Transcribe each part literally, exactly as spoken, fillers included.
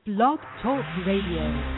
Blog Talk Radio.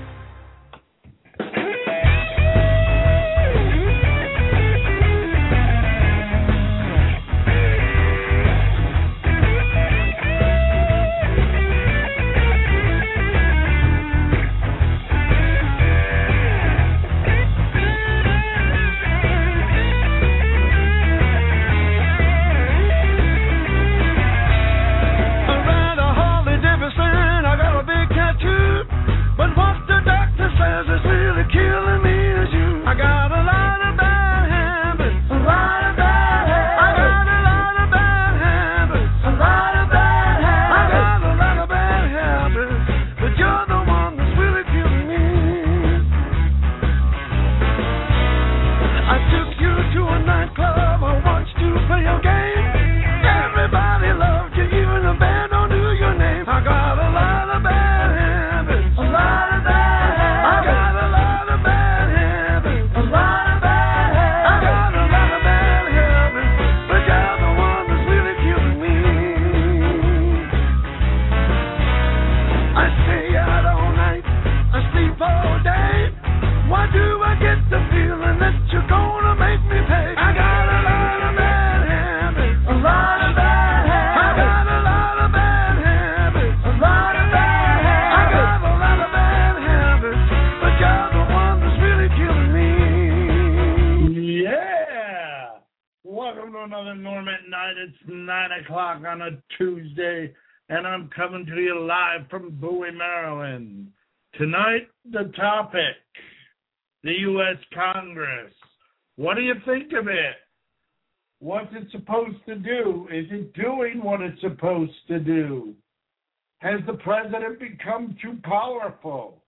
On a Tuesday, and I'm coming to you live from Bowie, Maryland. Tonight, the topic, the U S Congress. What do you think of it? What's it supposed to do? Is it doing what it's supposed to do? Has the president become too powerful?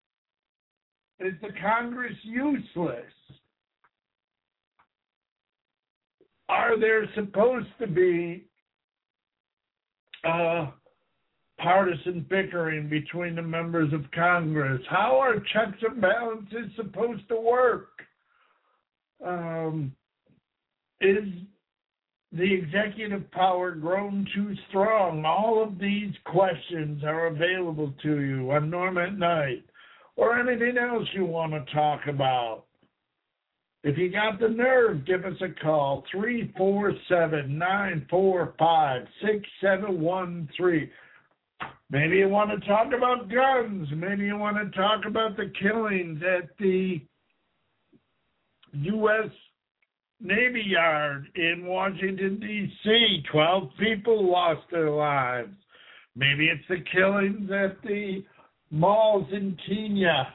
Is the Congress useless? Are there supposed to be Uh, partisan bickering between the members of Congress? How are checks and balances supposed to work? Um, is the executive power grown too strong? All of these questions are available to you on Norm at Night, or anything else you want to talk about. If you got the nerve, give us a call, three four seven, nine four five, six seven one three. Maybe you want to talk about guns. Maybe you want to talk about the killings at the U S Navy Yard in Washington, D C twelve people lost their lives. Maybe it's the killings at the malls in Kenya.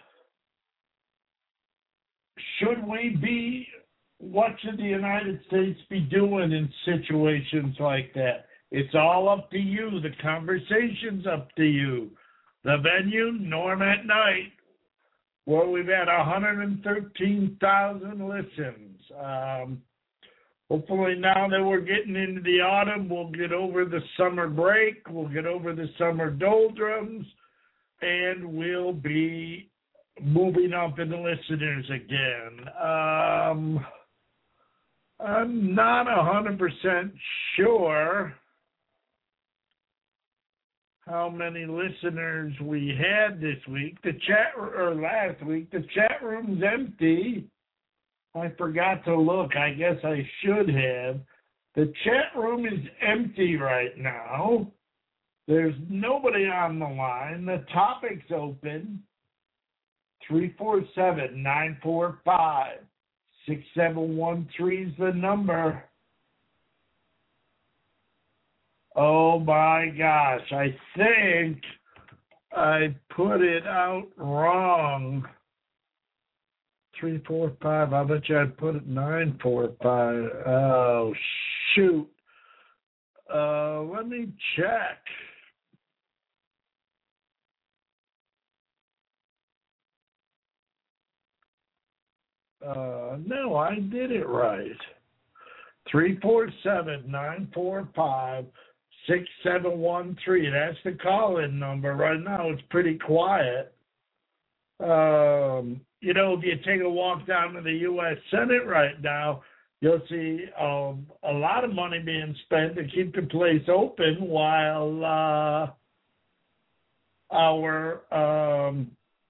Should we be, what should the United States be doing in situations like that? It's all up to you. The conversation's up to you. The venue, Norm at Night, where we've had one hundred thirteen thousand listens. Um, hopefully now that we're getting into the autumn, we'll get over the summer break, we'll get over the summer doldrums, and we'll be moving up in the listeners again. Um, I'm not one hundred percent sure how many listeners we had this week. The chat, or last week, the chat room's empty. I forgot to look. I guess I should have. The chat room is empty right now. There's nobody on the line. The topic's open. three four seven, nine four five, six seven one three is the number. Oh my gosh, I think I put it out wrong. three four five, I bet you I put it nine four five. Oh, shoot. Uh, let me check. Uh, no, I did it right. three four seven, nine four five, six seven one three. That's the call-in number. Right now it's pretty quiet. Um, you know, if you take a walk down to the U S Senate right now, you'll see um, a lot of money being spent to keep the place open while uh, our um,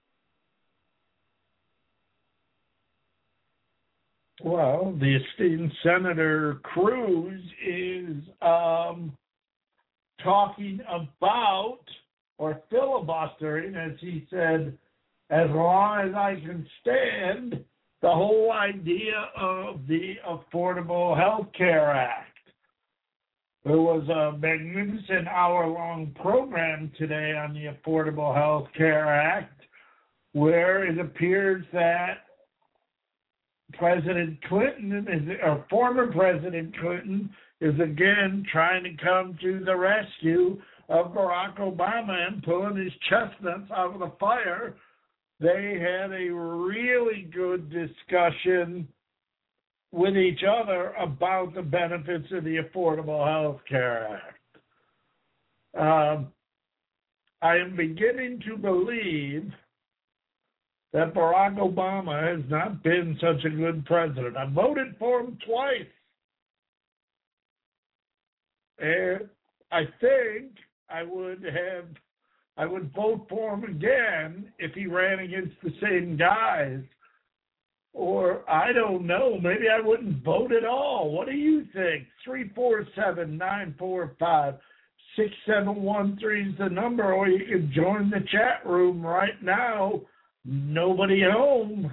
well, the esteemed Senator Cruz is um, talking about, or filibustering, as he said, as long as I can stand, the whole idea of the Affordable Health Care Act. There was a magnificent hour-long program today on the Affordable Health Care Act, where it appears that President Clinton, is, or former President Clinton, is again trying to come to the rescue of Barack Obama and pulling his chestnuts out of the fire. They had a really good discussion with each other about the benefits of the Affordable Health Care Act. Um, I am beginning to believe that Barack Obama has not been such a good president. I voted for him twice. And I think I would have, I would vote for him again if he ran against the same guys. Or, I don't know, maybe I wouldn't vote at all. What do you think? three four seven, nine four five, six seven one three is the number, or you can join the chat room right now. Nobody home.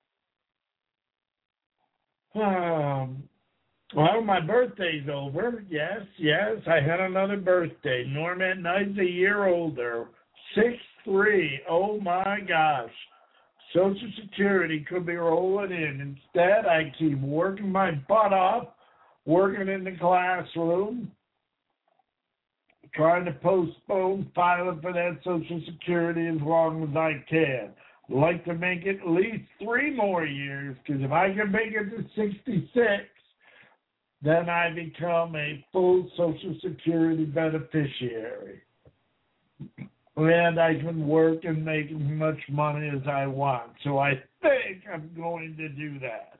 Um, well, my birthday's over. Yes, yes, I had another birthday. Norman Knight's a year older. six three. Oh, my gosh. Social Security could be rolling in. Instead, I keep working my butt off, working in the classroom, trying to postpone filing for that Social Security as long as I can. I'd like to make it at least three more years, because if I can make it to sixty-six, then I become a full Social Security beneficiary. And I can work and make as much money as I want. So I think I'm going to do that.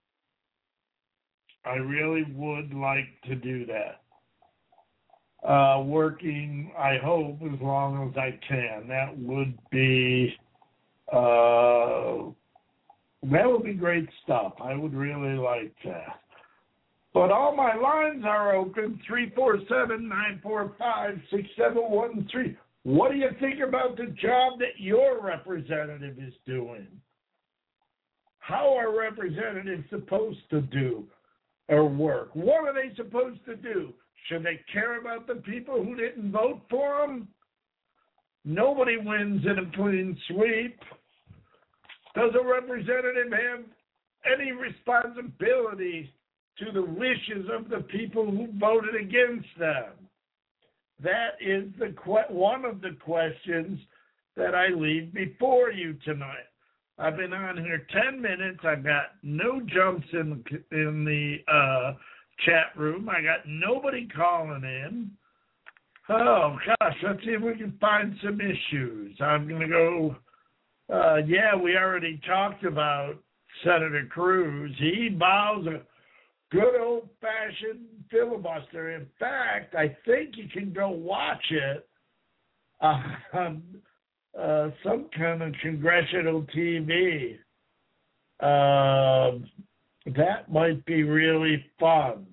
I really would like to do that. Uh, working, I hope, as long as I can. That would be, uh, that would be great stuff. I would really like that. But all my lines are open, three four seven, nine four five, six seven one three. What do you think about the job that your representative is doing? How are representatives supposed to do or work? What are they supposed to do? Should they care about the people who didn't vote for them? Nobody wins in a clean sweep. Does a representative have any responsibility to the wishes of the people who voted against them? That is the que- one of the questions that I leave before you tonight. I've been on here ten minutes. I got no jumps in in the uh, chat room. I got nobody calling in. Oh, gosh, let's see if we can find some issues. I'm going to go, uh, yeah, we already talked about Senator Cruz. He bows a good old-fashioned filibuster. In fact, I think you can go watch it on uh, some kind of congressional T V. Uh, that might be really fun.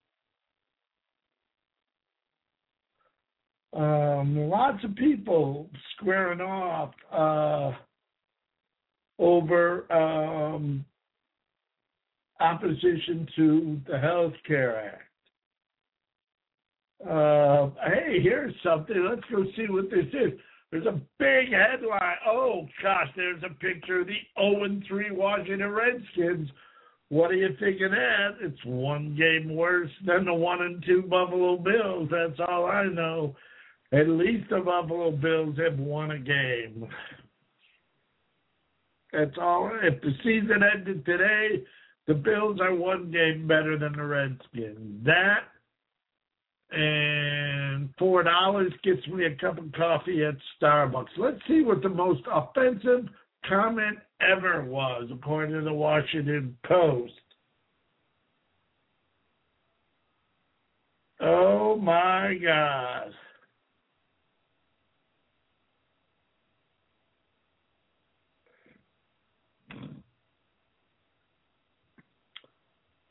Um, lots of people squaring off uh, over um, opposition to the Health Care Act. Uh, hey, here's something. Let's go see what this is. There's a big headline. Oh, gosh, there's a picture of the oh and three Washington Redskins. What do you think of that? It's one game worse than the one and two Buffalo Bills. That's all I know. At least the Buffalo Bills have won a game. That's all. If the season ended today, the Bills are one game better than the Redskins. That and four dollars gets me a cup of coffee at Starbucks. Let's see what the most offensive comment ever was, according to the Washington Post. Oh, my God.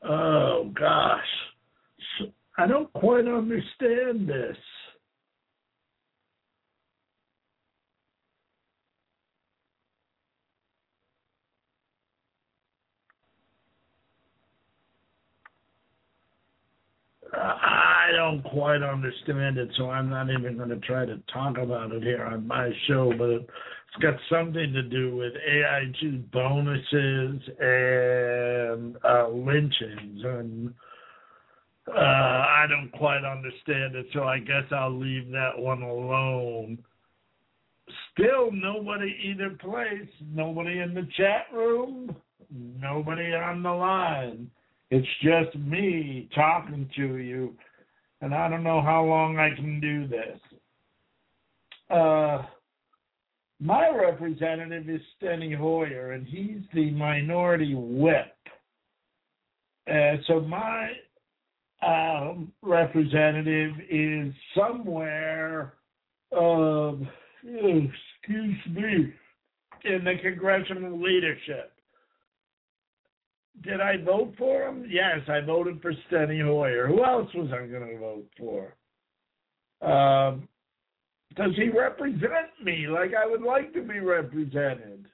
Oh, gosh. I don't quite understand this. I don't quite understand it, so I'm not even going to try to talk about it here on my show, but it's got something to do with A I G bonuses and uh, lynchings, and uh, I don't quite understand it, so I guess I'll leave that one alone. Still, nobody either place, nobody in the chat room, nobody on the line. It's just me talking to you, and I don't know how long I can do this. Uh, my representative is Steny Hoyer, and he's the minority whip. Uh, so my um, representative is somewhere, uh, excuse me, in the congressional leadership. Did I vote for him? Yes, I voted for Steny Hoyer. Who else was I going to vote for? Um, does he represent me like I would like to be represented?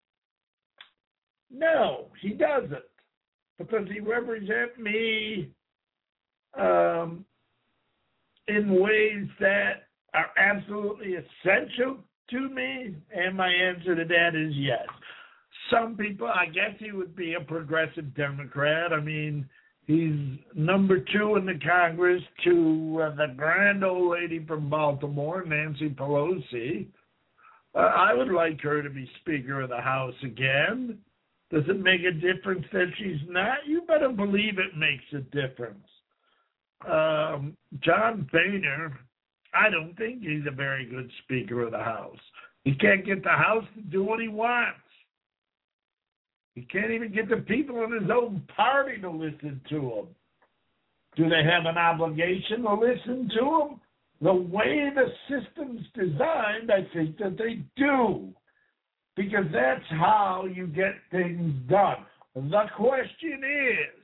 No, he doesn't. But does he represent me um, in ways that are absolutely essential to me? And my answer to that is yes. Some people, I guess he would be a progressive Democrat. I mean, he's number two in the Congress to uh, the grand old lady from Baltimore, Nancy Pelosi. Uh, I would like her to be Speaker of the House again. Does it make a difference that she's not? You better believe it makes a difference. Um, John Boehner, I don't think he's a very good Speaker of the House. He can't get the House to do what he wants. He can't even get the people in his own party to listen to him. Do they have an obligation to listen to him? The way the system's designed, I think that they do. Because that's how you get things done. The question is,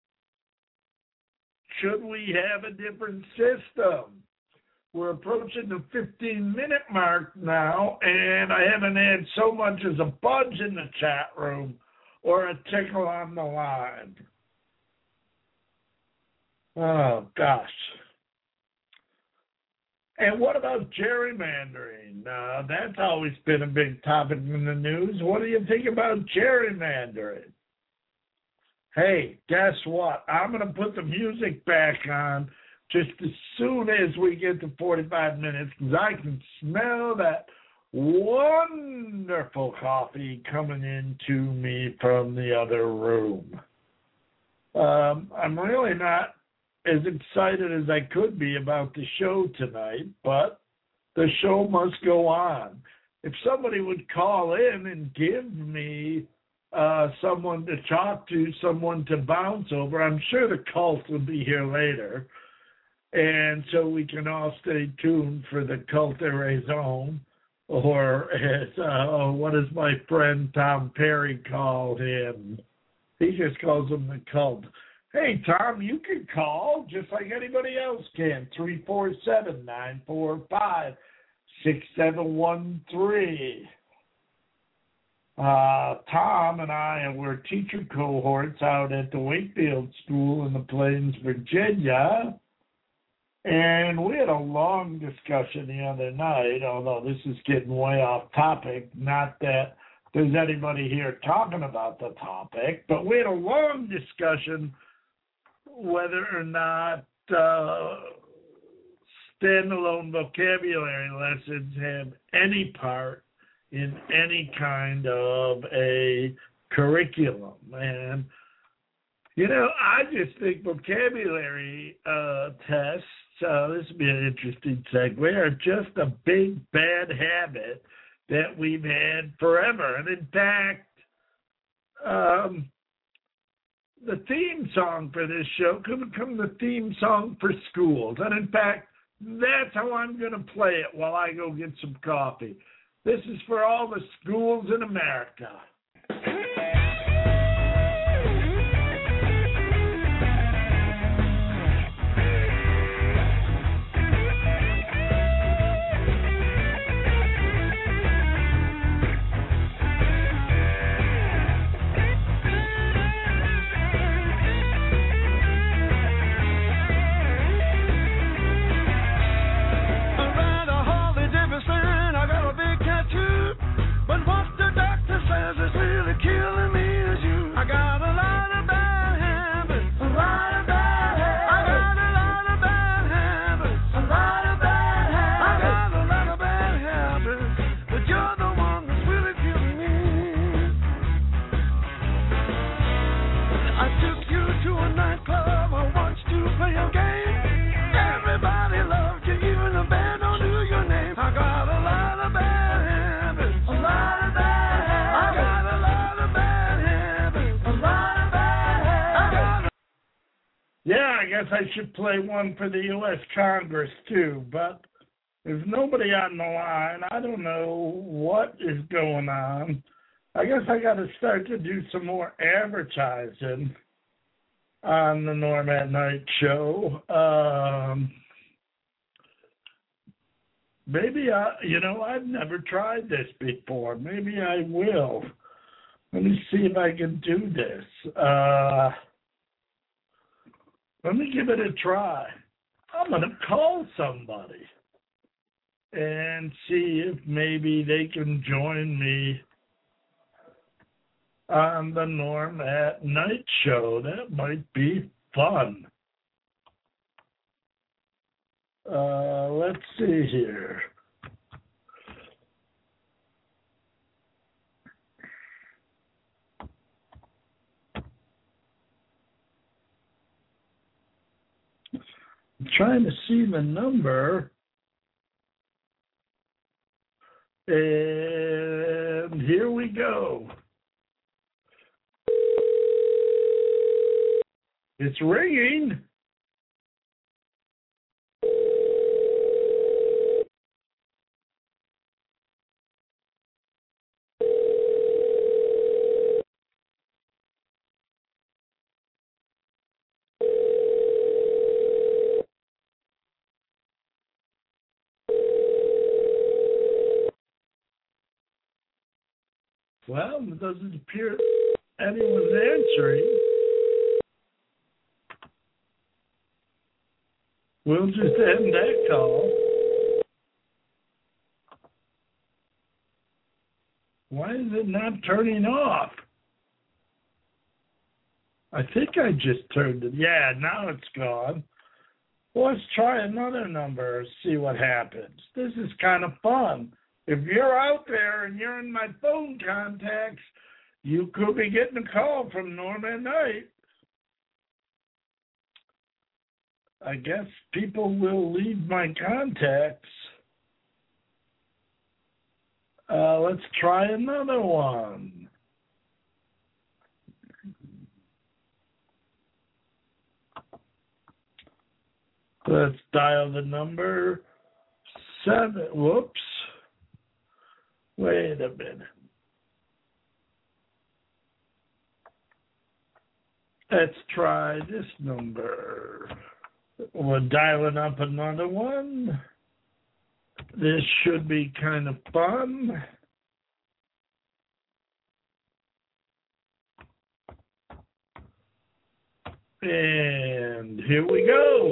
should we have a different system? We're approaching the fifteen-minute mark now, and I haven't had so much as a budge in the chat room or a tickle on the line. Oh, gosh. And what about gerrymandering? Uh, that's always been a big topic in the news. What do you think about gerrymandering? Hey, guess what? I'm going to put the music back on just as soon as we get to forty-five minutes, because I can smell that wonderful coffee coming into me from the other room. Um, I'm really not as excited as I could be about the show tonight, but the show must go on. If somebody would call in and give me uh, someone to talk to, someone to bounce over, I'm sure the cult will be here later. And so we can all stay tuned for the cult de raison. Or as, uh, what does my friend Tom Perry call him? He just calls him the cult. Hey, Tom, you can call just like anybody else can. three four seven, nine four five, six seven one three. Uh, Tom and I were teacher cohorts out at the Wakefield School in the Plains, Virginia. And we had a long discussion the other night, although this is getting way off topic. Not that there's anybody here talking about the topic, but we had a long discussion whether or not uh, standalone vocabulary lessons have any part in any kind of a curriculum. And, you know, I just think vocabulary uh, tests, uh, this would be an interesting segue, are just a big bad habit that we've had forever. And in fact, um, the theme song for this show could become the theme song for schools. And in fact, that's how I'm going to play it while I go get some coffee. This is for all the schools in America. guess I should play one for the U S Congress, too. But there's nobody on the line. I don't know what is going on. I guess I got to start to do some more advertising on the Norm at Night show. Um, maybe, I, you know, I've never tried this before. Maybe I will. Let me see if I can do this. Uh, let me give it a try. I'm going to call somebody and see if maybe they can join me on the Norm at Night show. That might be fun. Uh, let's see here. I'm trying to see the number. And here we go. It's ringing. Well, it doesn't appear anyone's answering. We'll just end that call. Why is it not turning off? I think I just turned it. Yeah, now it's gone. Well, let's try another number, see what happens. This is kind of fun. If you're out there and you're in my phone contacts, you could be getting a call from Norm at Night. I guess people will leave my contacts. Uh, let's try another one. Let's dial the number seven. Whoops. Wait a minute. Let's try this number. We're dialing up another one. This should be kind of fun. And here we go.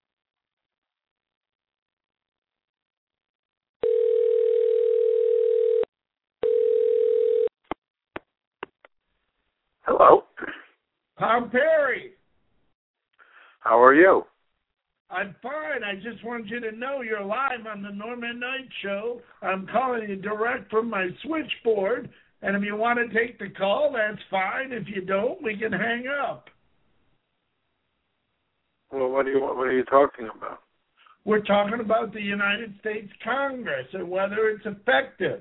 Hello. Tom Perry. How are you? I'm fine. I just want you to know you're live on the Norm at Night show. I'm calling you direct from my switchboard, and if you want to take the call, that's fine. If you don't, we can hang up. Well, what are you what are you talking about? We're talking about the United States Congress and whether it's effective.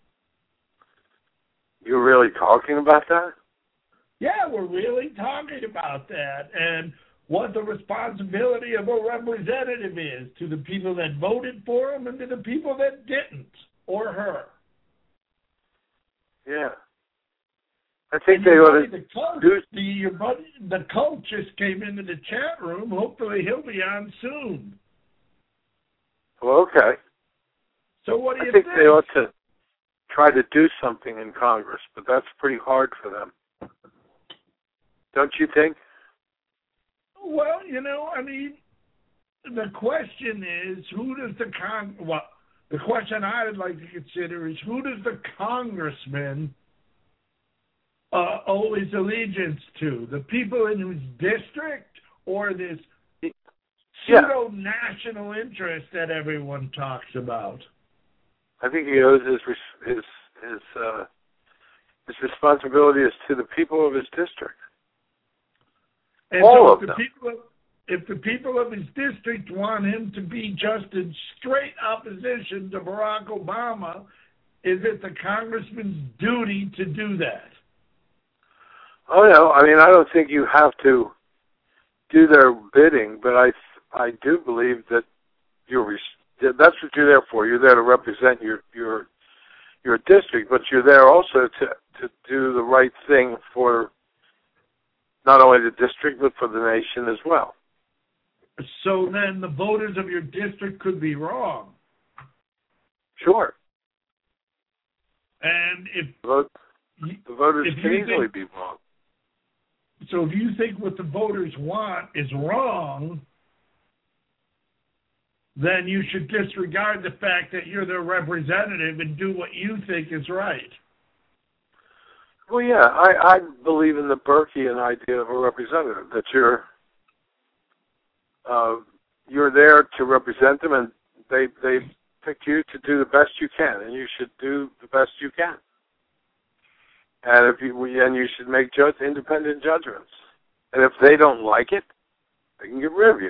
You're really talking about that? Yeah, we're really talking about that and what the responsibility of a representative is to the people that voted for him and to the people that didn't, or her. Yeah. I think they ought to the cult, do... The, your buddy, the cult just came into the chat room. Hopefully he'll be on soon. Well, okay. So what do I you think? think? They ought to try to do something in Congress, but that's pretty hard for them. Don't you think? Well, you know, I mean, the question is, who does the con? Well, the question I would like to consider is, who does the congressman uh, owe his allegiance to? The people in whose district, or this yeah. pseudo-national interest that everyone talks about? I think he owes his his his uh, his responsibility is to the people of his district. And All so of if the them. people of, if the people of his district want him to be just in straight opposition to Barack Obama, is it the congressman's duty to do that? Oh no, I mean I don't think you have to do their bidding, but I I do believe that you're that's what you're there for. You're there to represent your your your district, but you're there also to to do the right thing for not only the district but for the nation as well. So then the voters of your district could be wrong. Sure. And if Vote, the voters if can easily think, be wrong. So if you think what the voters want is wrong, then you should disregard the fact that you're their representative and do what you think is right. Well, yeah, I, I believe in the Burkean idea of a representative, that you're uh, you're there to represent them, and they they pick you to do the best you can, and you should do the best you can. And if you and you should make judge, independent judgments. And if they don't like it, they can get rid of you.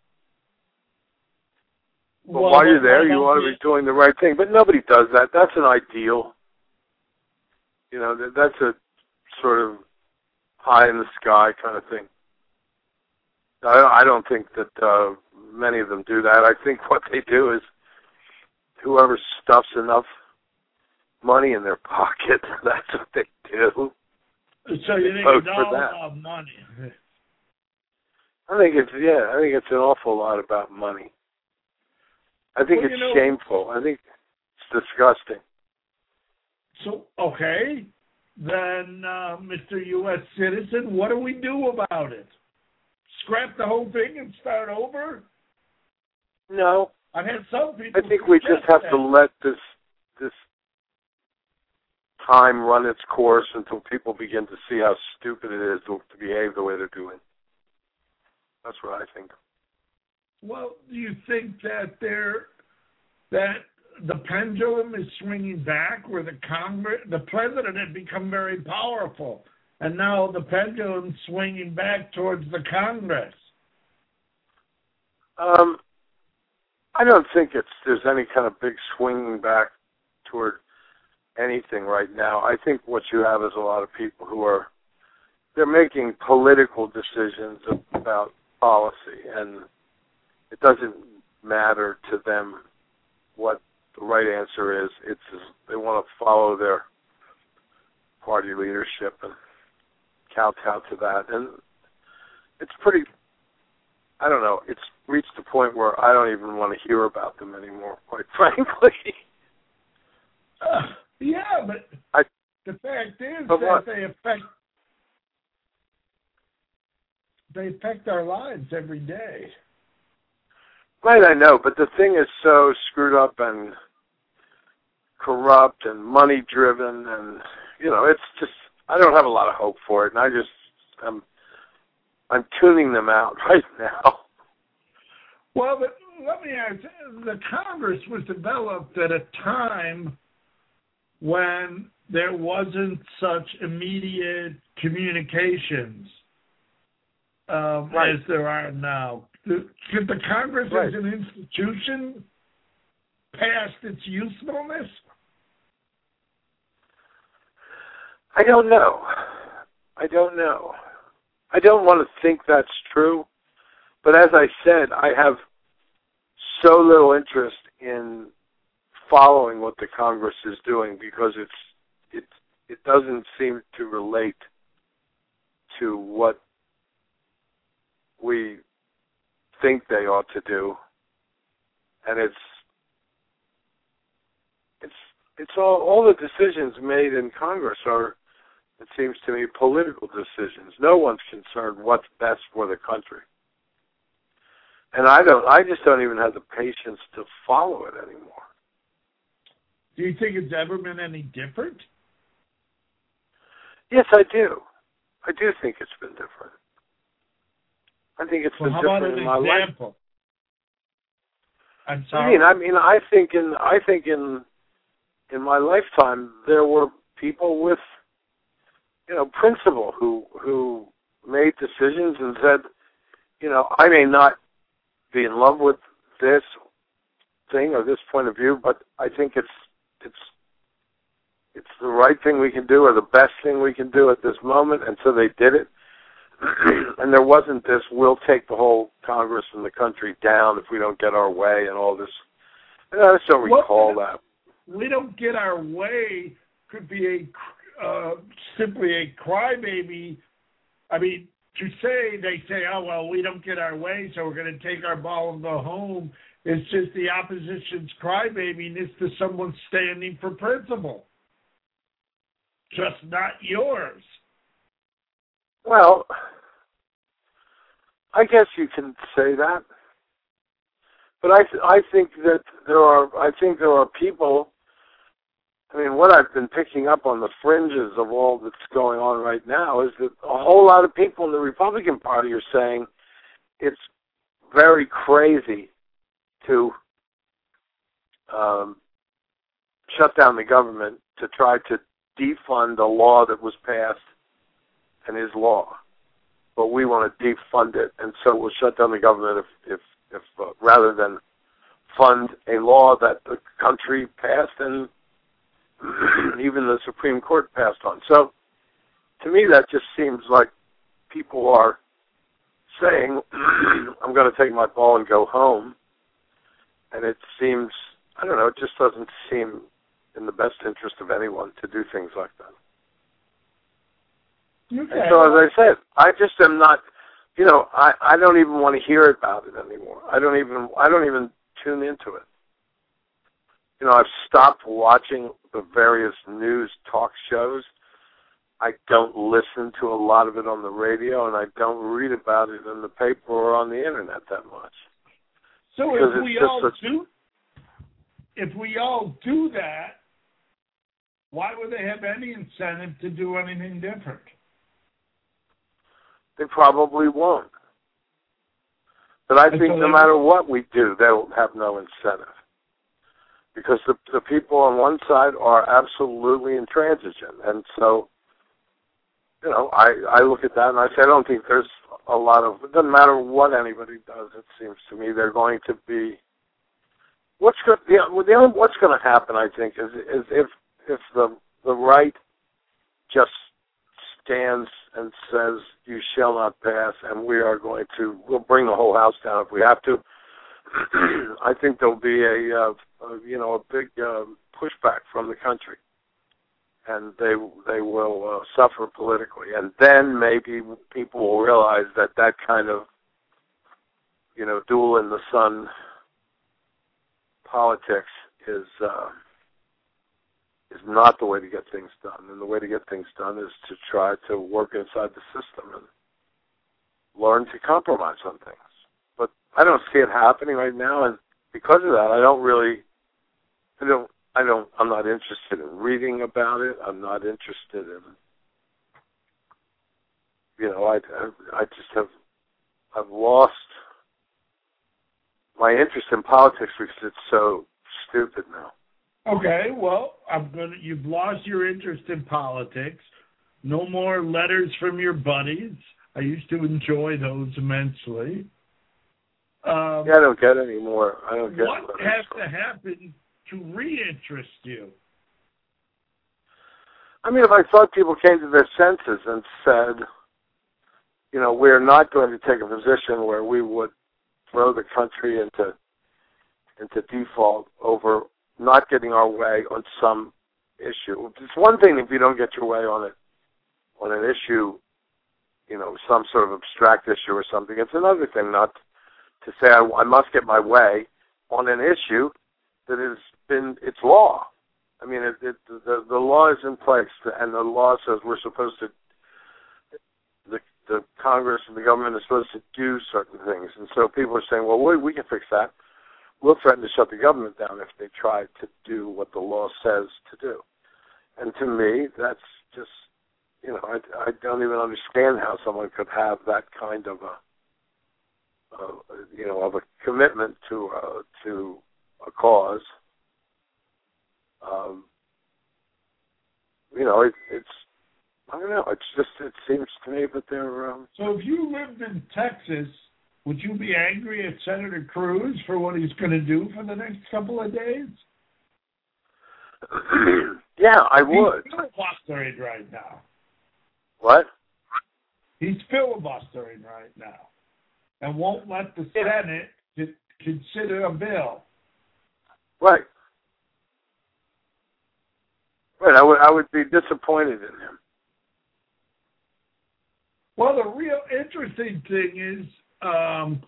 But well, while you're there, you ought to the, be doing the right thing. But nobody does that. That's an ideal. You know, that, that's a sort of high in the sky kind of thing. I, I don't think that uh, many of them do that. I think what they do is whoever stuffs enough money in their pocket, that's what they do. So you think it's all about money? I think it's yeah. I think it's an awful lot about money. I think well, it's you know, shameful. I think it's disgusting. So okay, then uh, Mister U S citizen, what do we do about it? Scrap the whole thing and start over? No. I've had some people. I think we just have that. to let this this time run its course until people begin to see how stupid it is to, to behave the way they're doing. That's what I think. Well, do you think that there that the pendulum is swinging back, where the Congress, the president had become very powerful, and now the pendulum's swinging back towards the Congress? Um, I don't think it's there's any kind of big swinging back toward anything right now. I think what you have is a lot of people who are they're making political decisions about policy, and it doesn't matter to them what the right answer is. It's they want to follow their party leadership and kowtow to that, and it's pretty. I don't know. It's reached a point where I don't even want to hear about them anymore, quite frankly. Uh, yeah, but I, the fact is but that what? they affect they affect our lives every day. Right, I know, but the thing is so screwed up and corrupt and money-driven, and, you know, it's just, I don't have a lot of hope for it, and I just, I'm, I'm tuning them out right now. Well, but let me ask, the Congress was developed at a time when there wasn't such immediate communications um, right. as there are now. Could the Congress right. as an institution past its usefulness? I don't know. I don't know. I don't want to think that's true, but as I said, I have so little interest in following what the Congress is doing because it's it it doesn't seem to relate to what we think they ought to do, and it's it's it's all all the decisions made in Congress are, it seems to me, political decisions. No one's concerned what's best for the country, and I don't. I just don't even have the patience to follow it anymore. Do you think it's ever been any different? Yes, I do. I do think it's been different. I think it's well, been how different about an in my example? life. I'm sorry. I mean, I mean, I think in I think in in my lifetime there were people with, you know, principle who who made decisions and said, you know, I may not be in love with this thing or this point of view, but I think it's it's it's the right thing we can do or the best thing we can do at this moment, and so they did it. and there wasn't this, we'll take the whole Congress and the country down if we don't get our way and all this. And I just don't recall well, that. We don't get our way could be a uh, simply a crybaby. I mean, to say, they say, oh, well, we don't get our way, so we're going to take our ball and go home. It's just the opposition's crybaby-ness to someone standing for principle. Just not yours. Well, I guess you can say that. But I th- I think that there are I think there are people. I mean, what I've been picking up on the fringes of all that's going on right now is that a whole lot of people in the Republican Party are saying it's very crazy to um, shut down the government to try to defund a law that was passed and is law. But we want to defund it, and so we'll shut down the government if, if, if uh, rather than fund a law that the country passed and even the Supreme Court passed on. So, to me, that just seems like people are saying, I'm going to take my ball and go home. And it seems, I don't know, it just doesn't seem in the best interest of anyone to do things like that. Okay. And so, as I said, I just am not, you know, I, I don't even want to hear about it anymore. I don't even, I don't even tune into it. You know, I've stopped watching the various news talk shows. I don't listen to a lot of it on the radio, and I don't read about it in the paper or on the internet that much. So because if we all a, do, if we all do that, why would they have any incentive to do anything different? They probably won't. But I think no matter what we do, they'll have no incentive. Because the the people on one side are absolutely intransigent. And so, you know, I, I look at that and I say, I don't think there's a lot of, it doesn't matter what anybody does, it seems to me, they're going to be, what's going, the, the only, what's going to happen, I think, is, is if, if the, the right just stands and says, you shall not pass, and we are going to, we'll bring the whole house down if we have to, I think there'll be a, uh, a you know, a big uh, pushback from the country, and they they will uh, suffer politically, and then maybe people will realize that that kind of, you know, duel in the sun politics is uh, is not the way to get things done, and the way to get things done is to try to work inside the system and learn to compromise on things. But I don't see it happening right now, and because of that, I don't really, I don't, I don't, I'm not interested in reading about it. I'm not interested in, you know, I, I, I just have, I've lost my interest in politics because it's so stupid now. Okay, well, I'm gonna. You've lost your interest in politics. No more letters from your buddies. I used to enjoy those immensely. Um, yeah, I don't get any more. I don't get. What has to happen to reinterest you? I mean, if I thought people came to their senses and said, you know, we're not going to take a position where we would throw the country into into default over not getting our way on some issue. It's one thing if you don't get your way on it on an issue, you know, some sort of abstract issue or something. It's another thing not to say I, I must get my way on an issue that has been, it's law. I mean, it, it, the, the law is in place, and the law says we're supposed to, the, the Congress and the government is supposed to do certain things. And so people are saying, well, we, we can fix that. We'll threaten to shut the government down if they try to do what the law says to do. And to me, that's just, you know, I, I don't even understand how someone could have that kind of a, uh, you know, of a commitment to uh, to a cause. Um, you know, it, it's, I don't know, it's just, it seems to me that they're... Um, so if you lived in Texas, would you be angry at Senator Cruz for what he's going to do for the next couple of days? Yeah, I would. He's filibustered right now. What? He's filibustering right now and won't let the Senate consider a bill. Right. Right. I would I would be disappointed in him. Well, the real interesting thing is um,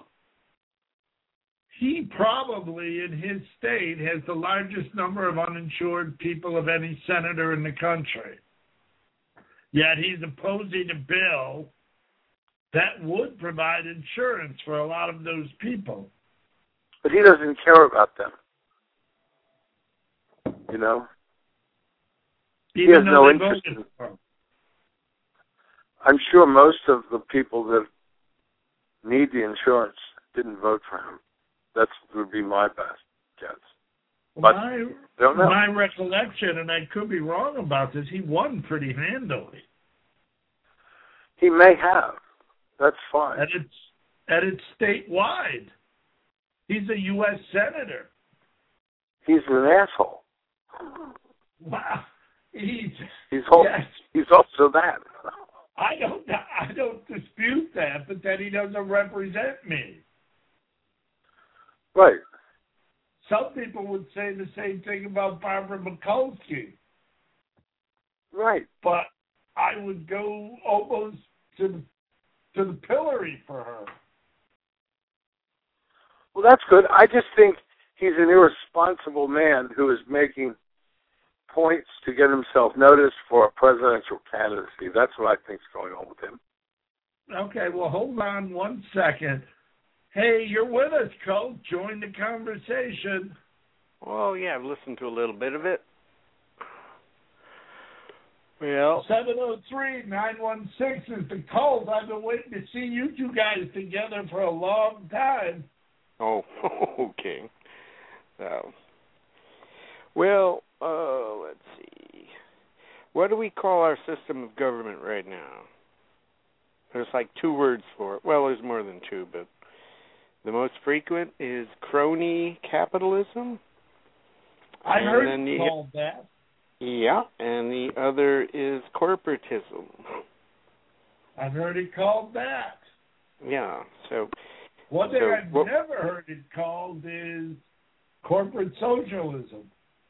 he probably, in his state, has the largest number of uninsured people of any senator in the country. Yet he's opposing a bill that would provide insurance for a lot of those people. But he doesn't care about them. You know? Even he has no they interest in voted for him. I'm sure most of the people that need the insurance didn't vote for him. That would be my best guess. But my, don't know. my recollection, and I could be wrong about this, he won pretty handily. He may have. That's fine. And it's, and it's statewide. He's a U S senator. He's an asshole. Wow. He's, he's, also, yes. he's also that. I don't I don't dispute that, but then he doesn't represent me. Right. Some people would say the same thing about Barbara Mikulski. Right. But I would go almost to the, to the pillory for her. Well, that's good. I just think he's an irresponsible man who is making points to get himself noticed for a presidential candidacy. That's what I think is going on with him. Okay, well, hold on one second. Hey, you're with us, Colt. Join the conversation. Well, yeah, I've listened to a little bit of it. Well, seven oh three, nine one six is the Colt. I've been waiting to see you two guys together for a long time. Oh, okay. So, well, uh, let's see. What do we call our system of government right now? There's like two words for it. Well, there's more than two, but the most frequent is crony capitalism. I and heard it you called that. Yeah, and the other is corporatism. I've heard it called that. Yeah, so... One thing so, I've well, never heard it called is corporate socialism.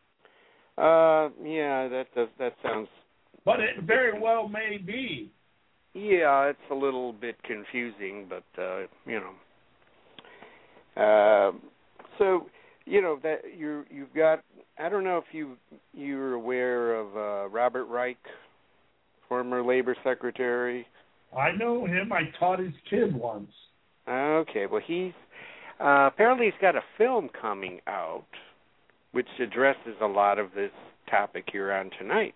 Uh, yeah, that does, that sounds... But it very well may be. Yeah, it's a little bit confusing, but, uh, you know. Uh, so, you know, that you're, you've got... I don't know if you, you're aware of uh, Robert Reich, former Labor Secretary. I know him. I taught his kid once. Okay, well, he's... Uh, apparently he's got a film coming out which addresses a lot of this topic you're on tonight.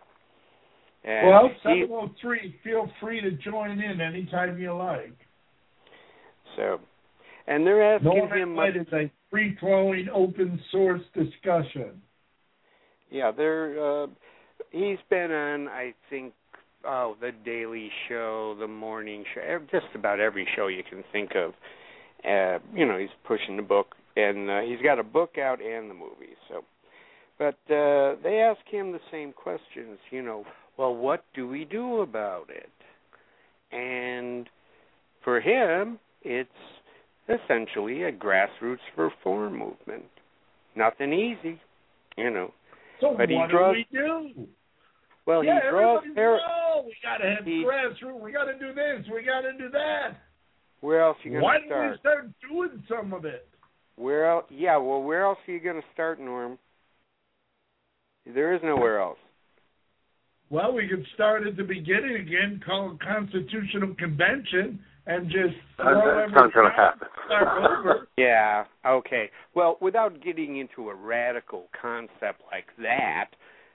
And well, he, seven oh three, feel free to join in anytime you like. So, and they're asking no him... It is a free-flowing, open-source discussion. Yeah, they're... Uh, he's been on, I think, oh, The Daily Show, The Morning Show, just about every show you can think of. Uh, you know, he's pushing the book, and uh, he's got a book out and the movie. So, but uh, they ask him the same questions, you know, well, what do we do about it? And for him, it's essentially a grassroots reform movement. Nothing easy, you know. So but what he draws, do we do? Well, yeah, he draws... everybody's, Par- no, we got to have he, grassroots. We got to do this. We got to do that. Where else are you going to start? Why don't we start doing some of it? Where else? Yeah, well, where else are you going to start, Norm? There is nowhere else. Well, we could start at the beginning again, call a constitutional convention, and just throw That's not going to happen. over. Yeah, okay. Well, without getting into a radical concept like that,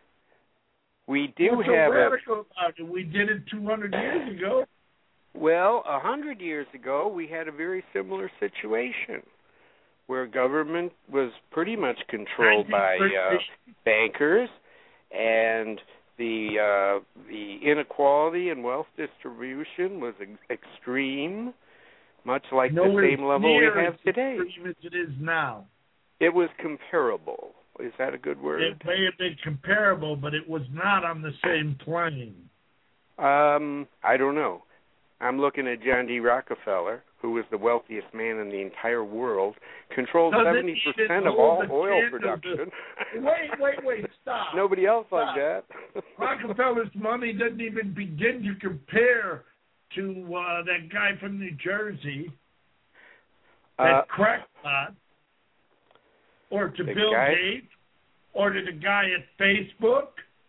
we do What's have so radical a... about it? We did it two hundred years ago. Well, a hundred years ago, we had a very similar situation where government was pretty much controlled by uh, bankers, and the uh, the inequality in wealth distribution was ex- extreme, much like Nowhere the same level we have today. As extreme as it is now. It was comparable. Is that a good word? It may have been comparable, but it was not on the same plane. Um, I don't know. I'm looking at John D. Rockefeller, who was the wealthiest man in the entire world, controlled Doesn't seventy percent of all oil production. The, wait, wait, wait, stop. Nobody else stop. like that. Rockefeller's money doesn't even begin to compare to uh, that guy from New Jersey, that uh, crackpot, or to Bill guy? Gates, or to the guy at Facebook.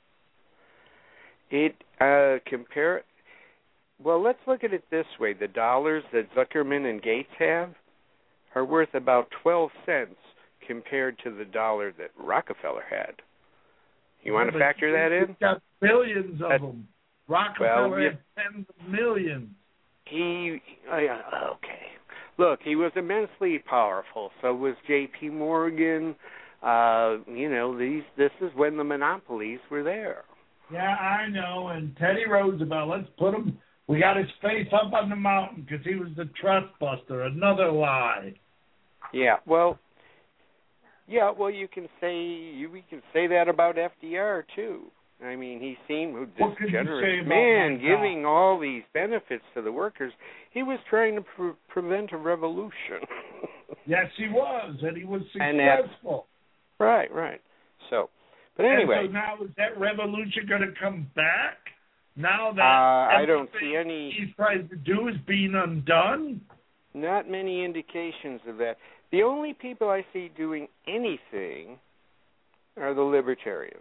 It uh, compare. Well, let's look at it this way: the dollars that Zuckerman and Gates have are worth about twelve cents compared to the dollar that Rockefeller had. You want to factor that in? He's got billions of That's, them. Rockefeller well, had tens of millions. He, uh, okay. Look, he was immensely powerful. So was J P. Morgan. Uh, you know, these. This is when the monopolies were there. Yeah, I know. And Teddy Roosevelt, let's put him. We got his face up on the mountain because he was the trust buster. Another lie. Yeah, well, yeah, well, you can say you we can say that about F D R too. I mean, he seemed this generous man giving all these benefits to the workers. He was trying to pre- prevent a revolution. Yes, he was, and he was successful. Right, right. So, but anyway. And so now is that revolution going to come back? Now that uh, I don't see any. He's trying to do is being undone. Not many indications of that. The only people I see doing anything are the libertarians.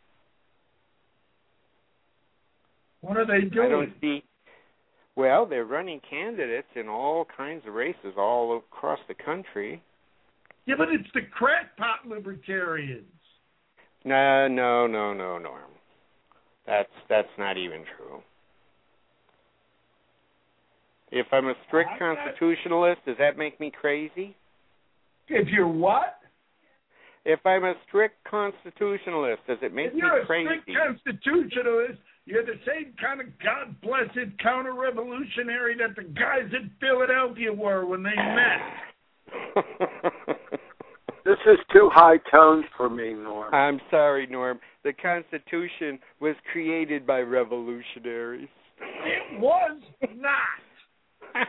What are they doing? I don't see. Well, they're running candidates in all kinds of races all across the country. Yeah, but it's the crackpot libertarians. No, no, no, no, Norm. That's that's not even true. If I'm a strict I'm constitutionalist, not... does that make me crazy? If you're what? If I'm a strict constitutionalist, does it make if me you're crazy? If you're a strict constitutionalist, you're the same kind of God-blessed counter-revolutionary that the guys in Philadelphia were when they met. This is too high-toned for me, Norm. I'm sorry, Norm. The Constitution was created by revolutionaries. It was not.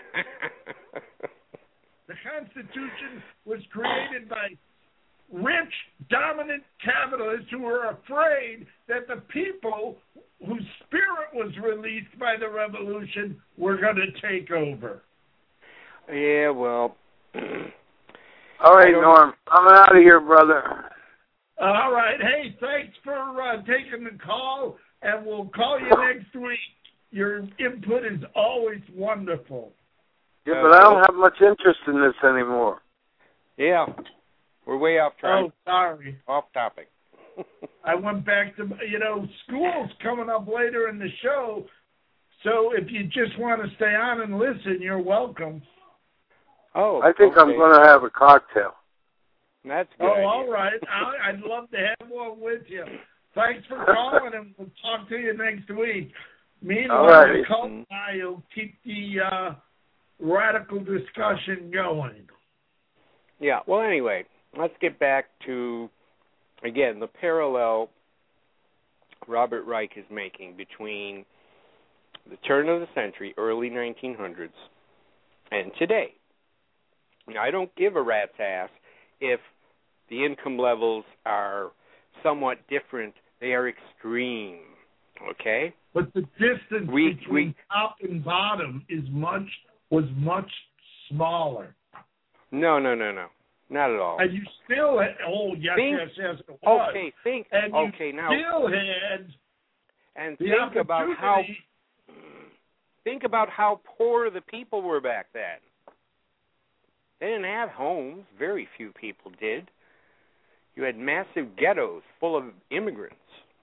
The Constitution was created by rich, dominant capitalists who were afraid that the people whose spirit was released by the revolution were going to take over. Yeah, well... All right, Norm. I'm out of here, brother. All right. Hey, thanks for uh, taking the call, and we'll call you next week. Your input is always wonderful. Yeah, but I don't have much interest in this anymore. Yeah. We're way off track. Oh, sorry. Off topic. I went back to, you know, school's coming up later in the show, so if you just want to stay on and listen, you're welcome. Oh, I think okay. I'm going to have a cocktail. That's good. Oh, idea. all right. I, I'd love to have one with you. Thanks for calling, and we'll talk to you next week. Meanwhile, right. Cole and I will keep the uh, radical discussion going. Yeah, well, anyway, let's get back to, again, the parallel Robert Reich is making between the turn of the century, early nineteen hundreds, and today. Now, I don't give a rat's ass if the income levels are somewhat different. They are extreme, okay? But the distance we, between we, top and bottom is much was much smaller. No, no, no, no. Not at all. And you still had, oh, yes, think, yes, yes, it was. Okay, think, and okay, you now. still had and the think about how, think about how poor the people were back then. They didn't have homes. Very few people did. You had massive ghettos full of immigrants.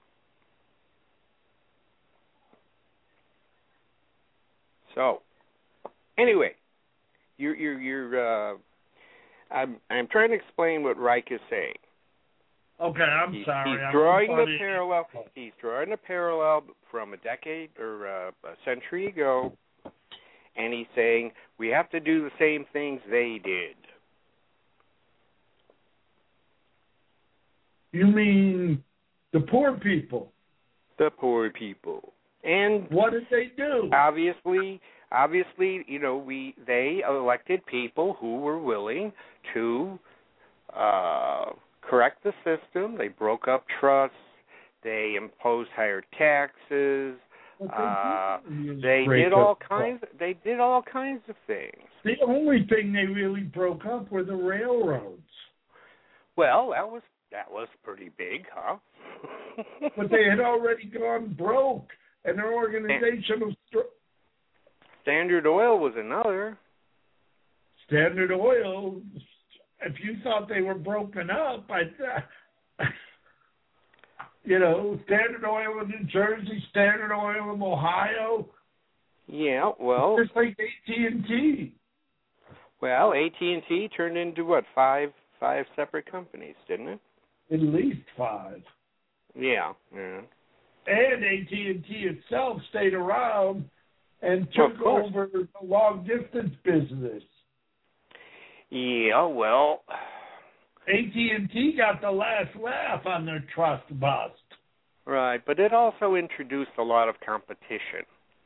So, anyway, you're you're you're. Uh, I'm I'm trying to explain what Reich is saying. Okay, I'm he's, sorry. He's I'm drawing funny. the parallel. He's drawing a parallel from a decade or uh, a century ago, and he's saying we have to do the same things they did. You mean the poor people? The poor people. And what did they do? Obviously, obviously, you know, we they elected people who were willing to uh, correct the system. They broke up trusts. They imposed higher taxes. Uh, they did all kinds. They did all kinds of things. The only thing they really broke up were the railroads. Well, that was that was pretty big, huh? But they had already gone broke, and their organizational stru- Standard Oil was another. Standard Oil. If you thought they were broken up, I. Uh, You know, Standard Oil in New Jersey, Standard Oil in Ohio. Yeah, well, just like A T and T. Well, A T and T turned into what five five separate companies, didn't it? At least five. Yeah, yeah. And A T and T itself stayed around and took over the long distance business. Yeah, well. A T and T got the last laugh on their trust bust. Right, but it also introduced a lot of competition.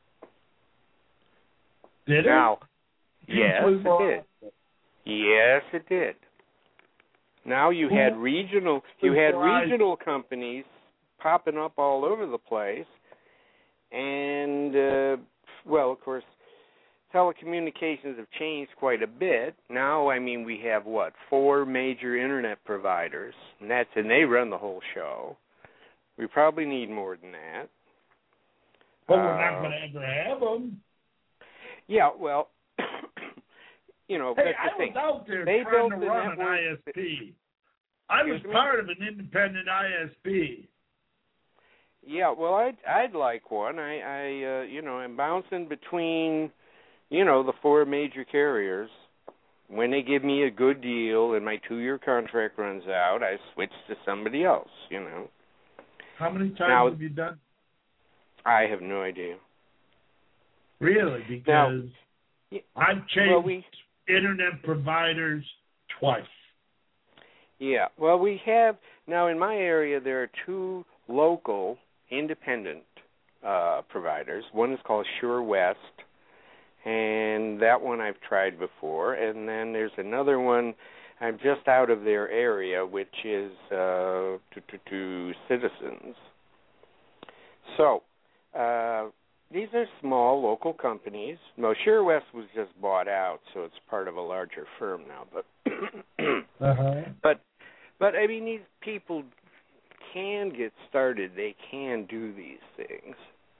Did now, it? Yes, it did. Yes, it did. Now you had regional you had regional companies popping up all over the place, and uh, well, of course, telecommunications have changed quite a bit. Now, I mean, we have what four major internet providers, and that's and they run the whole show. We probably need more than that. But we're not uh, going to ever have them. Yeah, well, you know, hey, that's the I thing. was out there they trying to built the run network. an I S P. I was part of an independent I S P. Yeah, well, I'd I'd like one. I, I uh, you know, I'm bouncing between, you know, the four major carriers. When they give me a good deal and my two-year contract runs out, I switch to somebody else. You know. How many times now, have you done? I have no idea. Really? Because now, I've changed well, we, internet providers twice. Yeah. Well, we have now in my area there are two local independent uh, providers. One is called Sure West, and that one I've tried before. And then there's another one. I'm just out of their area, which is uh, to, to, to Citizens. So uh, these are small local companies. No, Sure West was just bought out, so it's part of a larger firm now. But uh-huh. but but I mean, these people can get started. They can do these things.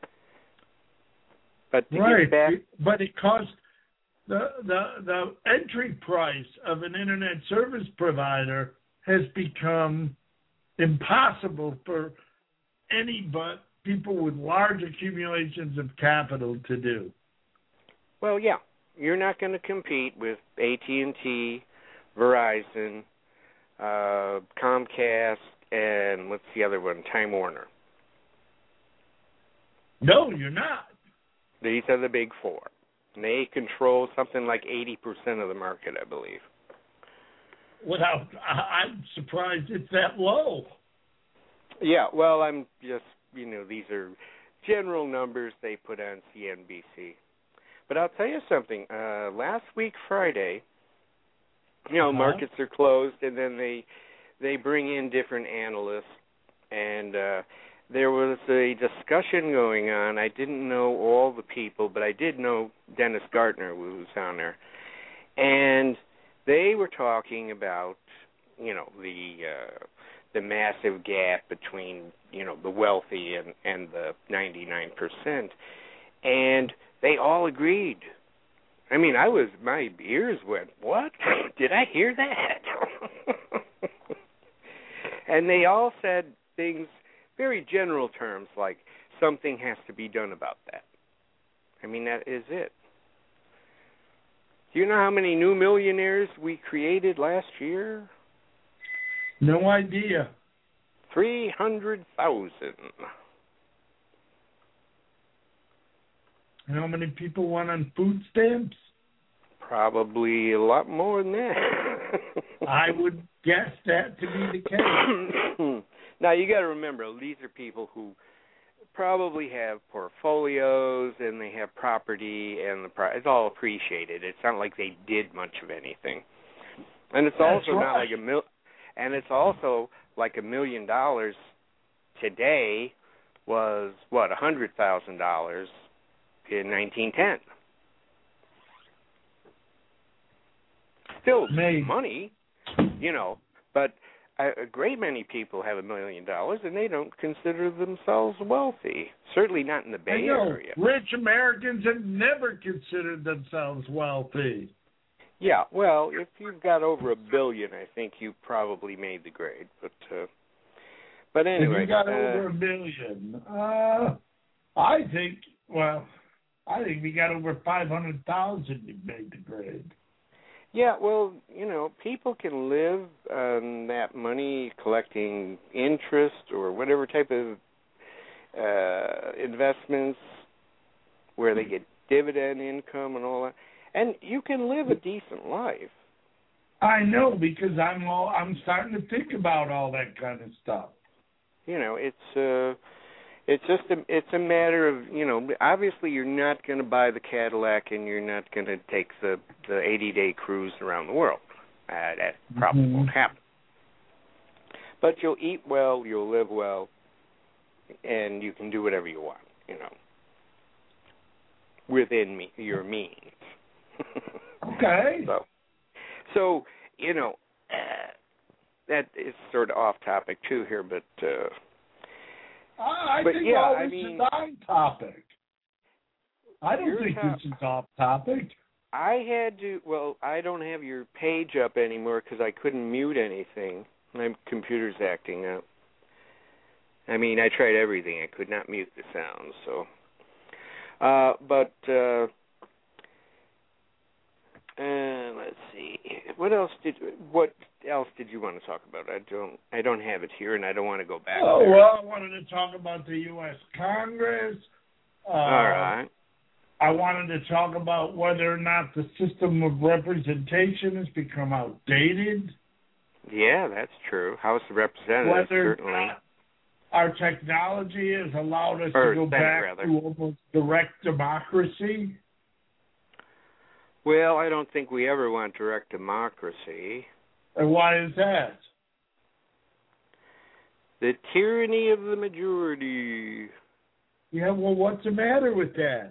But to right, get back, but it costs the the the entry price of an internet service provider has become impossible for any but people with large accumulations of capital to do. Well, yeah, you're not going to compete with A T and T, Verizon, uh, Comcast, and what's the other one? Time Warner. No, you're not. These are the big four. And they control something like eighty percent of the market, I believe. Without, I'm surprised it's that low. Yeah, well, I'm just, you know, these are general numbers they put on C N B C. But I'll tell you something. Uh, last week, Friday, you know, uh-huh. markets are closed, and then they they bring in different analysts, and uh, there was a discussion going on. I didn't know all the people, but I did know Dennis Gartner, who was on there. And they were talking about, you know, the uh, the massive gap between, you know, the wealthy and, and the ninety-nine percent. And they all agreed. I mean, I was, my ears went, what? Did I hear that? And they all said things, very general terms, like something has to be done about that. I mean, that is it. Do you know how many new millionaires we created last year? No idea. three hundred thousand. And how many people went on food stamps? Probably a lot more than that. I would guess that to be the case. Now, you got to remember, these are people who probably have portfolios and they have property, and the pri- it's all appreciated. It's not like they did much of anything, and it's That's also right. not like a mil, and it's also like a million dollars today was what a hundred thousand dollars in nineteen ten. Still Maybe. money, you know, but a, a great many people have a million dollars and they don't consider themselves wealthy. Certainly not in the Bay I know. Area. Rich Americans have never considered themselves wealthy. Yeah, well, if you've got over a billion, I think you probably made the grade. But uh, but anyway, if you got uh, over a million, uh, I think. Well, I think we got over five hundred thousand. You made the grade. yeah, well, you know, people can live on that money collecting interest or whatever type of uh, investments where they get dividend income and all that, and you can live a decent life. I know, because I'm all, I'm starting to think about all that kind of stuff. You know, it's uh, it's just a, it's a matter of, you know, obviously you're not going to buy the Cadillac and you're not going to take the the eighty-day cruise around the world. Uh, that probably Mm-hmm. won't happen. But you'll eat well, you'll live well, and you can do whatever you want, you know, within me, your means. Okay. So, so you know, uh, that is sort of off topic too here, but uh, I, I but think yeah, all I this mean, is on topic. I don't Your think top- this is off topic. I had to. Well, I don't have your page up anymore because I couldn't mute anything. My computer's acting up. I mean, I tried everything. I could not mute the sound. So, uh, but. Uh, And let's see, what else did what else did you want to talk about? I don't I don't have it here, and I don't want to go back. Oh, there. well, I wanted to talk about the U S Congress. Uh, All right. I wanted to talk about whether or not the system of representation has become outdated. Yeah, that's true. House of Representatives, Whether certainly. our technology has allowed us Or to go Senate, back rather. to almost direct democracy. Well, I don't think we ever want direct democracy. And why is that? The tyranny of the majority. Yeah, well, what's the matter with that?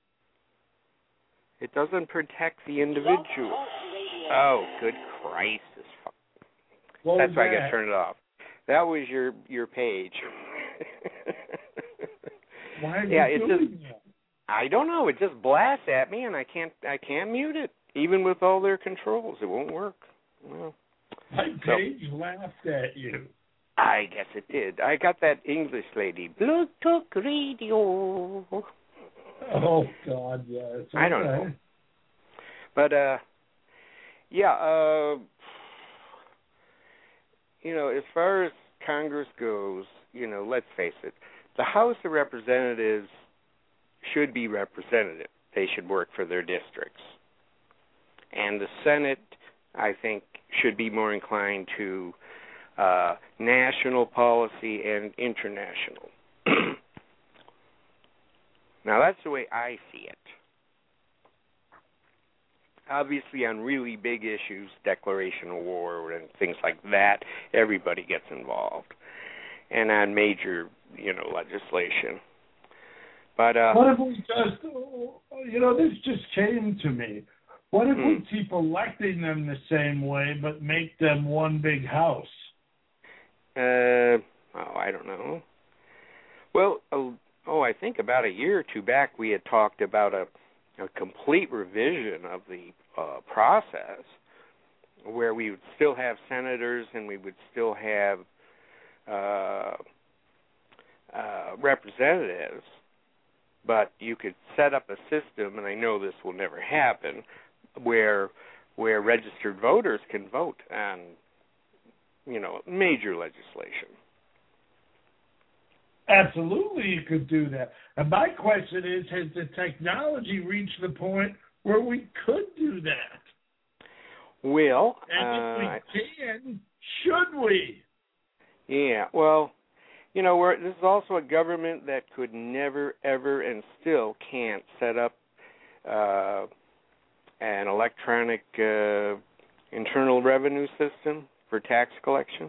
It doesn't protect the individual. Oh, good Christ. This fu- What That's was why I that? got to turn it off. That was your, your page. Why are Yeah, you it's doing just- that? I don't know. It just blasts at me, and I can't. I can't mute it, even with all their controls. It won't work. Well, My so- page laughed at you. I guess it did. I got that English lady. Blue Talk Radio. Oh God, yes. I don't Okay. know. But uh, yeah. Uh, you know, as far as Congress goes, you know, let's face it, the House of Representatives should be representative. They should work for their districts. And the Senate, I think, should be more inclined to uh, national policy and international. Now, that's the way I see it. Obviously, on really big issues, declaration of war and things like that, everybody gets involved. And on major, you know, legislation. But uh, What if we just, you know, this just came to me. What if Hmm. we keep electing them the same way, but make them one big house? Uh, oh, I don't know. Well, uh, oh, I think about a year or two back we had talked about a, a complete revision of the uh, process where we would still have senators and we would still have uh, uh, representatives, but you could set up a system, and I know this will never happen, where where registered voters can vote on, you know, major legislation. Absolutely, you could do that. And my question is, has the technology reached the point where we could do that? Well, And uh, if we can, should we? yeah, well, you know, we're, this is also a government that could never, ever, and still can't set up uh, an electronic uh, internal revenue system for tax collection.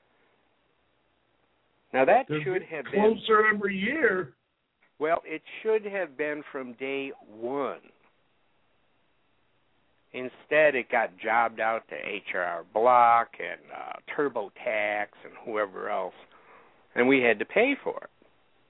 Now, that They're should have closer been... Closer every year. Well, it should have been from day one. Instead, it got jobbed out to H R Block and uh, TurboTax and whoever else, and we had to pay for it.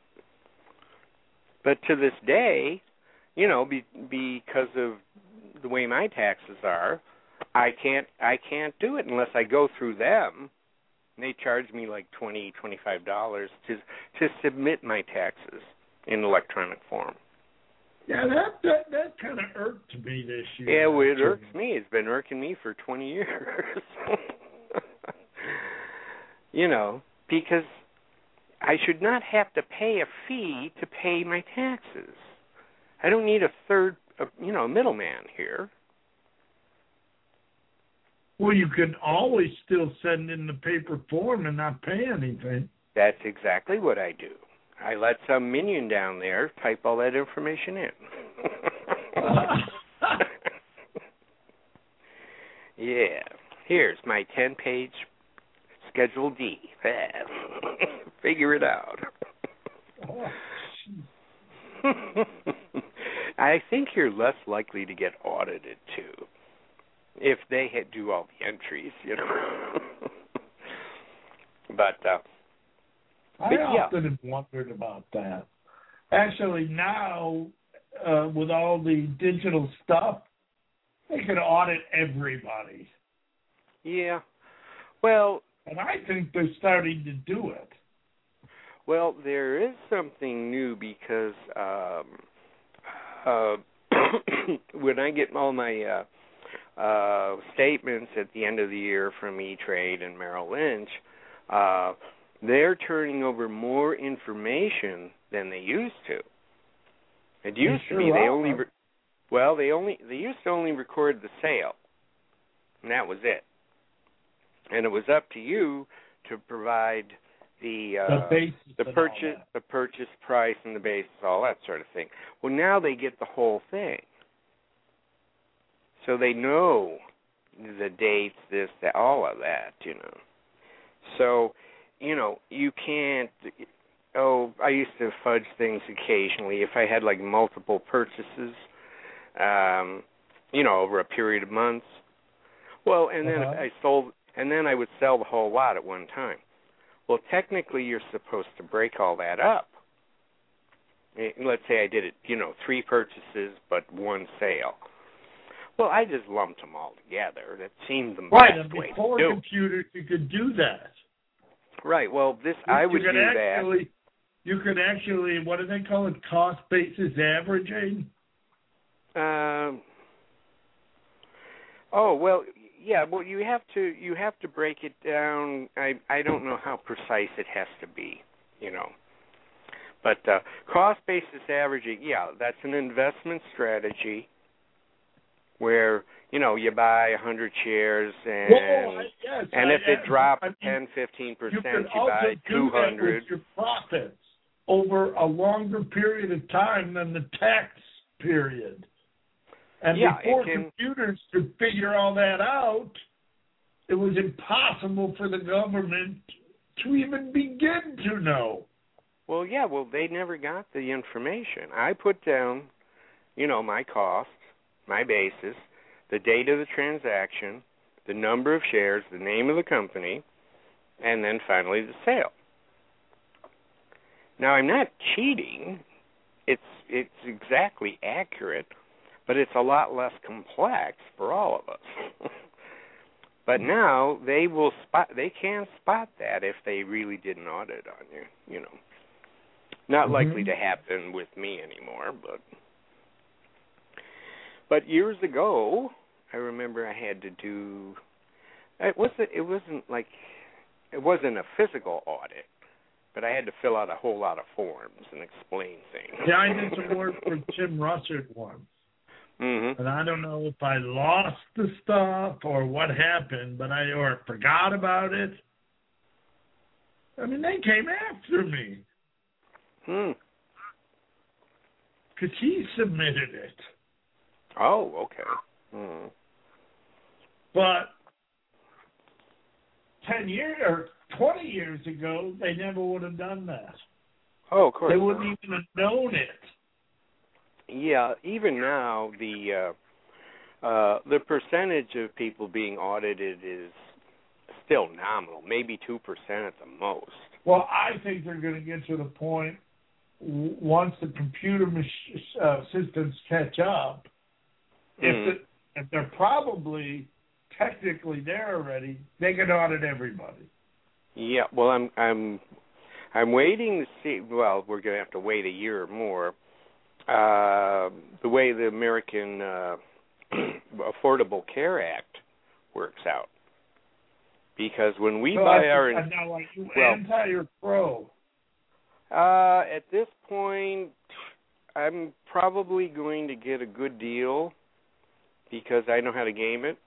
But to this day, you know, be, because of the way my taxes are, I can't I can't do it unless I go through them. And they charge me like twenty dollars, twenty-five dollars to to submit my taxes in electronic form. Yeah, that that, that kind of irked me this year. Yeah, well, it irks me. It's been irking me for twenty years. You know, because I should not have to pay a fee to pay my taxes. I don't need a third, uh, you know, middleman here. Well, you can always still send in the paper form and not pay anything. That's exactly what I do. I let some minion down there type all that information in. Yeah. Here's my ten-page Schedule D. Figure it out. I think you're less likely to get audited, too, if they had do all the entries, you know. But, uh, I but, often yeah. have wondered about that. Actually, now, uh, with all the digital stuff, they can audit everybody. Yeah. Well... And I think they're starting to do it. Well, there is something new because um, uh, when I get all my uh, uh, statements at the end of the year from E-Trade and Merrill Lynch, uh, they're turning over more information than they used to. It used they to be sure they are. only re- well they only they used to only record the sale, and that was it. And it was up to you to provide the uh, the, the purchase the purchase price and the basis, all that sort of thing. Well, now they get the whole thing, so they know the dates, this, that, all of that, you know. So, you know, you can't. Oh, I used to fudge things occasionally if I had like multiple purchases, um, you know, over a period of months. Well, and then uh-huh. I sold. And then I would sell the whole lot at one time. Well, technically, you're supposed to break all that up. Let's say I did it, you know, three purchases but one sale. Well, I just lumped them all together. That seemed the right, best way to do it. Right, and before computers, you could do that. Right, well, this, you, I would you do actually, that. You could actually, what do they call it, cost basis averaging? Um. Oh, well... Yeah, well, you have to you have to break it down. I I don't know how precise it has to be, you know. But uh, cost basis averaging, yeah, that's an investment strategy where you know you buy a hundred shares and Whoa, yes, and I, if it I, drops I mean, ten, fifteen percent, you, you buy two hundred. Your profits over a longer period of time than the tax period. And yeah, before can, computers could figure all that out, it was impossible for the government to even begin to know. Well, yeah, well, they never got the information. I put down, you know, my cost, my basis, the date of the transaction, the number of shares, the name of the company, and then finally the sale. Now, I'm not cheating. It's it's exactly accurate. But it's a lot less complex for all of us. But now they will spot. They can spot that if they really did an audit on you. You know, not mm-hmm. likely to happen with me anymore. But but years ago, I remember I had to do. It wasn't. It wasn't like. It wasn't a physical audit. But I had to fill out a whole lot of forms and explain things. Yeah, I did some work for Tim Russert once. Mm-hmm. And I don't know if I lost the stuff or what happened, but I or forgot about it. I mean, they came after me. Hmm. Because he submitted it. Oh, okay. Hmm. But ten years or twenty years ago, they never would have done that. Oh, of course. They wouldn't even have known it. Yeah, even now, the uh, uh, the percentage of people being audited is still nominal, maybe two percent at the most. Well, I think they're going to get to the point w- once the computer mach- uh, systems catch up. Mm. If, the, if they're probably technically there already, they can audit everybody. Yeah, well, I'm I'm I'm waiting to see. Well, we're going to have to wait a year or more. Uh, the way the American uh, Affordable Care Act works out, because when we so buy I, our I now, are you well, anti or pro? Uh, at this point, I'm probably going to get a good deal because I know how to game it.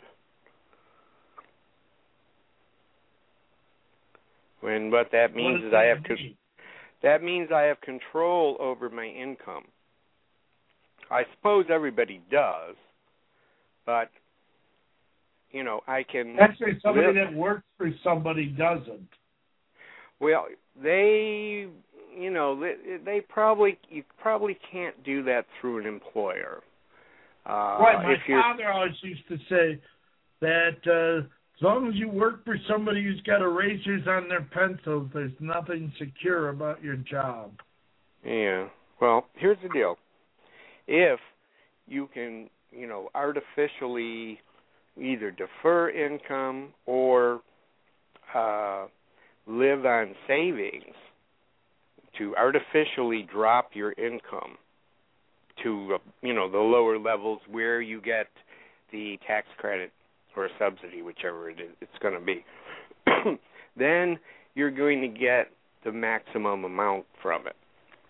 When what that means what is that I have mean? con- that means I have control over my income. I suppose everybody does, but you know I can. Actually, somebody live. that works for somebody doesn't. Well, they, you know, they, they probably you probably can't do that through an employer. Uh, right. My if you're, father always used to say that uh, as long as you work for somebody who's got erasers on their pencils, there's nothing secure about your job. Yeah. Well, here's the deal. If you can, you know, artificially either defer income or uh, live on savings to artificially drop your income to, uh, you know, the lower levels where you get the tax credit or a subsidy, whichever it is, it's going to be, then you're going to get the maximum amount from it.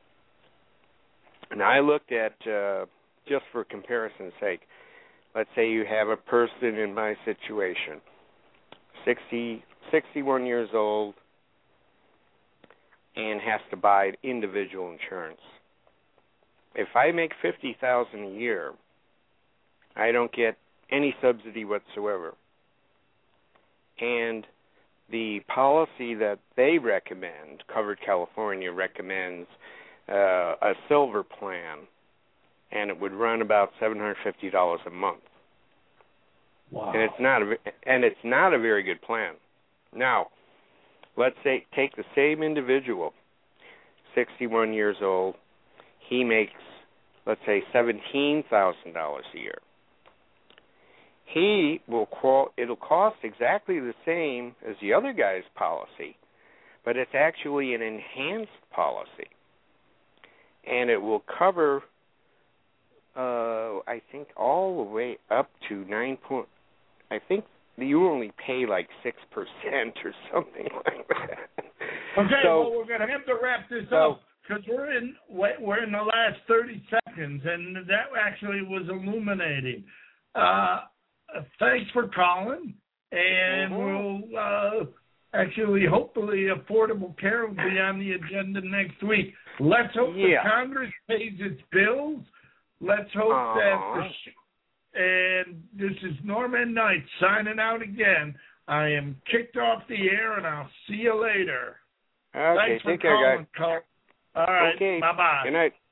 And I looked at, uh, just for comparison's sake, let's say you have a person in my situation, sixty, sixty-one years old, and has to buy individual insurance. If I make fifty thousand dollars a year, I don't get any subsidy whatsoever. And the policy that they recommend, Covered California recommends uh, a silver plan, and it would run about seven hundred fifty dollars a month. Wow. And it's not a and it's not a very good plan. Now, let's say take the same individual, sixty-one years old. He makes, let's say, seventeen thousand dollars a year. He will qual. It'll cost exactly the same as the other guy's policy, but it's actually an enhanced policy, and it will cover, uh, I think, all the way up to nine point. I think you only pay like six percent or something like that. Okay, so, well, we're going to have to wrap this so, up because we're in we're in the last thirty seconds, and that actually was illuminating. Uh, thanks for calling, and mm-hmm. we'll uh, actually, hopefully, Affordable Care will be on the agenda next week. Let's hope yeah. that Congress pays its bills. Let's hope uh-huh. that the sh- and this is Norman Knight signing out again. I am kicked off the air, and I'll see you later. Okay, Thanks for take care, calling, guys. Carl. All right, okay. bye-bye. Good night.